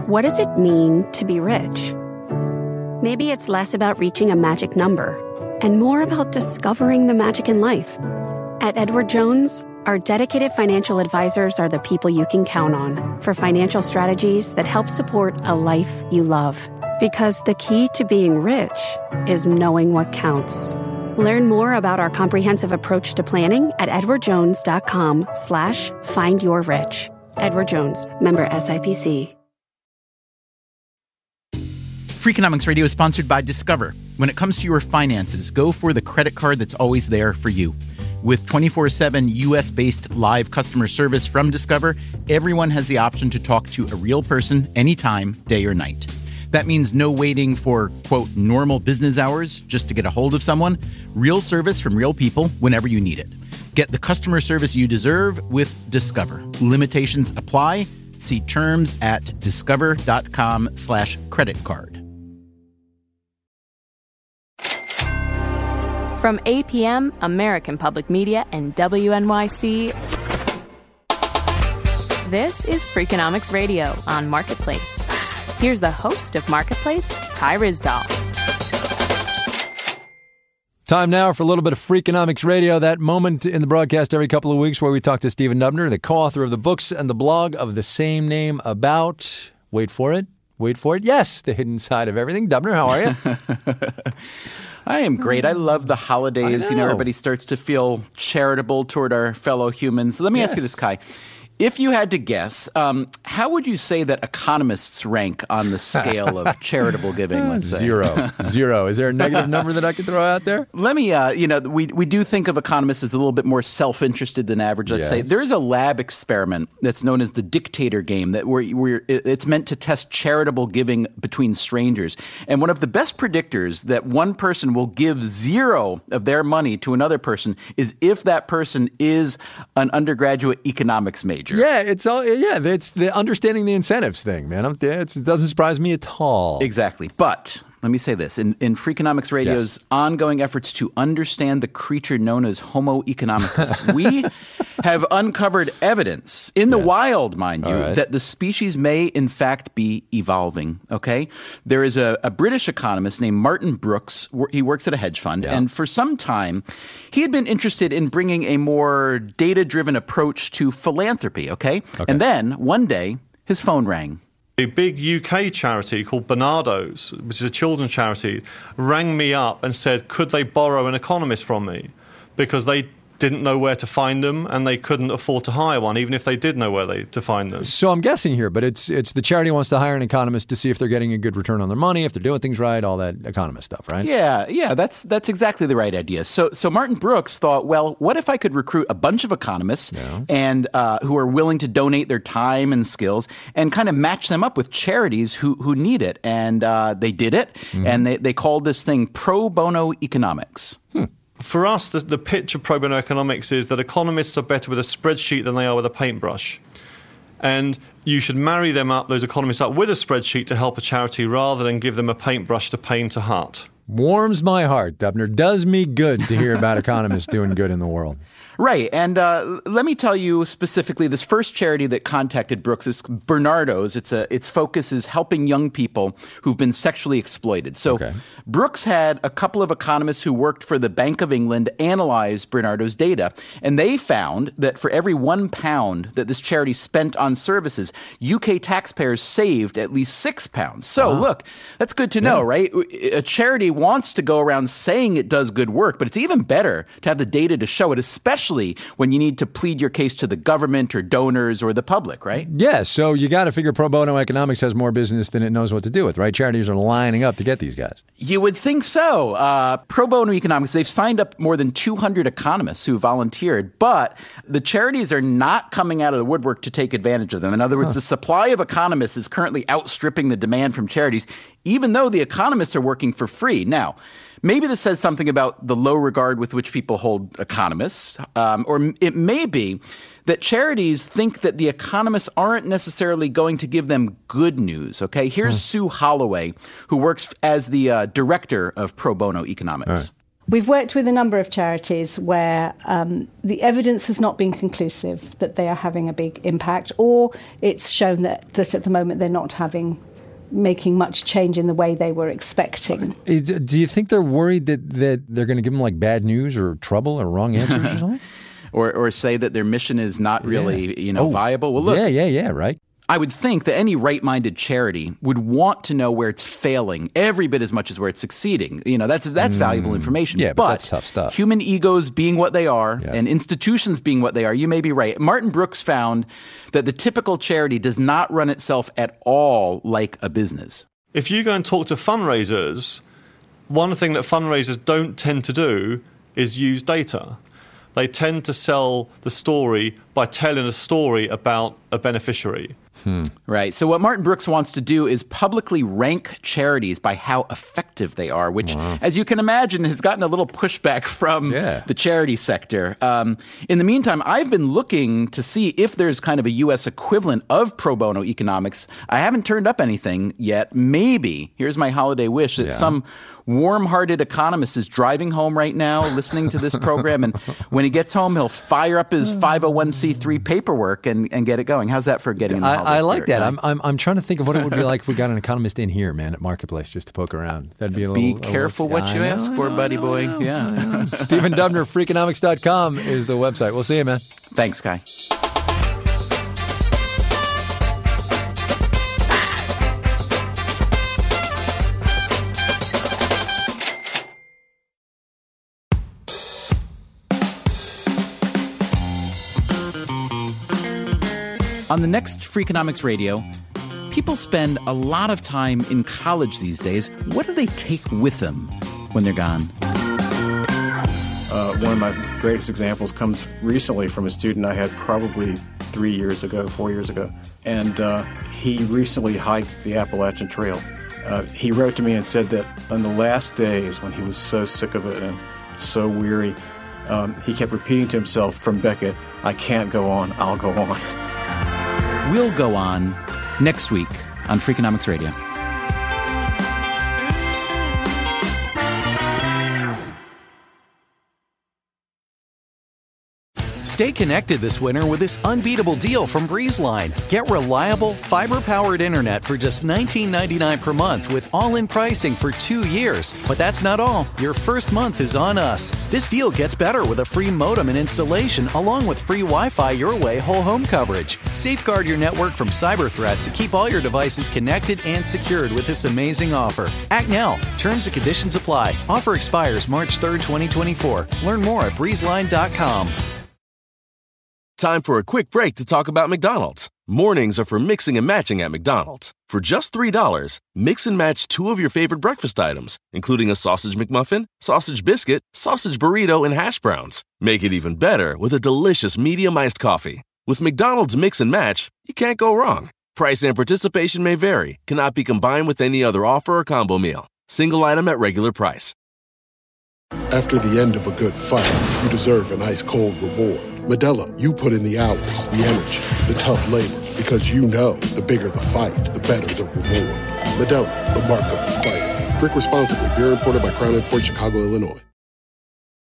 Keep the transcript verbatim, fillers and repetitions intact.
what does it mean to be rich? Maybe it's less about reaching a magic number and more about discovering the magic in life. At Edward Jones, our dedicated financial advisors are the people you can count on for financial strategies that help support a life you love. Because the key to being rich is knowing what counts. Learn more about our comprehensive approach to planning at edwardjones.com slash find your rich. Edward Jones, member S I P C. Freakonomics Radio is sponsored by Discover. When it comes to your finances, go for the credit card that's always there for you. With twenty-four seven U S-based live customer service from Discover, everyone has the option to talk to a real person anytime, day or night. That means no waiting for, quote, normal business hours just to get a hold of someone. Real service from real people whenever you need it. Get the customer service you deserve with Discover. Limitations apply. See terms at discover.com slash credit card. From A P M, American Public Media, and W N Y C, this is Freakonomics Radio on Marketplace. Here's the host of Marketplace, Kai Ryssdal. Time now for a little bit of Freakonomics Radio, that moment in the broadcast every couple of weeks where we talk to Stephen Dubner, the co-author of the books and the blog of the same name about, wait for it, wait for it, yes, the hidden side of everything. Dubner, how are you? I am great. I love the holidays. Know. You know, everybody starts to feel charitable toward our fellow humans. Let me yes. ask you this, Kai. If you had to guess, um, how would you say that economists rank on the scale of charitable giving, let's say? Zero. Zero. Is there a negative number that I could throw out there? Let me, uh, you know, we, we do think of economists as a little bit more self-interested than average, let's Yes. say. There is a lab experiment that's known as the dictator game that where, where it's meant to test charitable giving between strangers. And one of the best predictors that one person will give zero of their money to another person is if that person is an undergraduate economics major. Yeah, it's all. Yeah, it's the understanding the incentives thing, man. I'm, it's, it doesn't surprise me at all. Exactly. But let me say this. In, in Freakonomics Radio's yes. ongoing efforts to understand the creature known as Homo economicus, we have uncovered evidence, in the yeah. wild, mind you, right. that the species may, in fact, be evolving, okay? There is a, a British economist named Martin Brooks. He works at a hedge fund. Yeah. And for some time, he had been interested in bringing a more data-driven approach to philanthropy, okay? okay? And then, one day, his phone rang. A big U K charity called Barnardo's, which is a children's charity, rang me up and said, could they borrow an economist from me? Because they didn't know where to find them and they couldn't afford to hire one, even if they did know where they to find them. So I'm guessing here, but it's it's the charity wants to hire an economist to see if they're getting a good return on their money, if they're doing things right, all that economist stuff, right? Yeah, yeah, that's that's exactly the right idea. So so Martin Brooks thought, well, what if I could recruit a bunch of economists yeah. and uh, who are willing to donate their time and skills and kind of match them up with charities who who need it? And uh, they did it, mm-hmm. and they, they called this thing pro bono economics. Hmm. For us, the, the pitch of pro bono economics is that economists are better with a spreadsheet than they are with a paintbrush. And you should marry them up, those economists up, with a spreadsheet to help a charity rather than give them a paintbrush to paint a hut. Warms my heart, Dubner. Does me good to hear about economists doing good in the world. Right. And uh, let me tell you specifically, this first charity that contacted Brooks is Barnardo's. It's a, its focus is helping young people who've been sexually exploited. So okay. Brooks had a couple of economists who worked for the Bank of England analyze Barnardo's data, and they found that for every one pound that this charity spent on services, U K taxpayers saved at least six pounds. So uh-huh. look, that's good to know, yeah. right? A charity wants to go around saying it does good work, but it's even better to have the data to show it, especially when you need to plead your case to the government or donors or the public, right? Yeah, so you got to figure pro bono economics has more business than it knows what to do with, right? Charities are lining up to get these guys. You would think so. Uh, pro bono economics, they've signed up more than two hundred economists who volunteered, but the charities are not coming out of the woodwork to take advantage of them. In other words, huh. the supply of economists is currently outstripping the demand from charities, even though the economists are working for free. Now, maybe this says something about the low regard with which people hold economists, um, or it may be that charities think that the economists aren't necessarily going to give them good news, okay? Here's hmm. Sue Holloway, who works as the uh, director of Pro Bono Economics. Right. We've worked with a number of charities where um, the evidence has not been conclusive that they are having a big impact, or it's shown that, that at the moment they're not having making much change in the way they were expecting. Do you think they're worried that, that they're going to give them like bad news or trouble or wrong answers or something? Or, or say that their mission is not really, yeah. you know, oh, viable? Well, look. Yeah, yeah, yeah, right. I would think that any right-minded charity would want to know where it's failing every bit as much as where it's succeeding. You know, that's that's mm. valuable information. Yeah, but, but that's tough stuff. Human egos being what they are yeah. and institutions being what they are, you may be right. Martin Brooks found that the typical charity does not run itself at all like a business. If you go and talk to fundraisers, one thing that fundraisers don't tend to do is use data. They tend to sell the story by telling a story about a beneficiary. Hmm. Right. So what Martin Brooks wants to do is publicly rank charities by how effective they are, which, wow. as you can imagine, has gotten a little pushback from yeah. the charity sector. Um, in the meantime, I've been looking to see if there's kind of a U S equivalent of pro bono economics. I haven't turned up anything yet. Maybe, here's my holiday wish, that yeah. some warm-hearted economist is driving home right now, listening to this program, and when he gets home, he'll fire up his five oh one c three paperwork and, and get it going. How's that for getting in the holiday I, I like spirit, that. right? I'm, I'm I'm trying to think of what it would be like if we got an economist in here, man, at Marketplace, just to poke around. That'd be a little... Be careful little, what you I ask know, for, know, buddy know, boy. know, Yeah. Stephen Dubner, Freakonomics dot com is the website. We'll see you, man. Thanks, Kai. On the next Freakonomics Radio, people spend a lot of time in college these days. What do they take with them when they're gone? Uh, one of my greatest examples comes recently from a student I had probably three years ago, four years ago. And uh, he recently hiked the Appalachian Trail. Uh, he wrote to me and said that on the last days when he was so sick of it and so weary, um, he kept repeating to himself from Beckett, "I can't go on, I'll go on." We'll go on next week on Freakonomics Radio. Stay connected this winter with this unbeatable deal from BreezeLine. Get reliable, fiber-powered internet for just nineteen ninety-nine dollars per month with all-in pricing for two years. But that's not all. Your first month is on us. This deal gets better with a free modem and installation, along with free Wi-Fi your way whole home coverage. Safeguard your network from cyber threats and keep all your devices connected and secured with this amazing offer. Act now. Terms and conditions apply. Offer expires March third, twenty twenty-four. Learn more at breeze line dot com. Time for a quick break to talk about McDonald's. Mornings are for mixing and matching at McDonald's. For just three dollars, mix and match two of your favorite breakfast items, including a sausage McMuffin, sausage biscuit, sausage burrito, and hash browns. Make it even better with a delicious medium iced coffee. With McDonald's Mix and Match, you can't go wrong. Price and participation may vary, cannot be combined with any other offer or combo meal. Single item at regular price. After the end of a good fight, you deserve an ice-cold reward. Modelo, you put in the hours, the energy, the tough labor, because you know the bigger the fight, the better the reward. Modelo, the mark of the fighter. Drink responsibly. Beer imported by Crown Imports, Chicago, Illinois.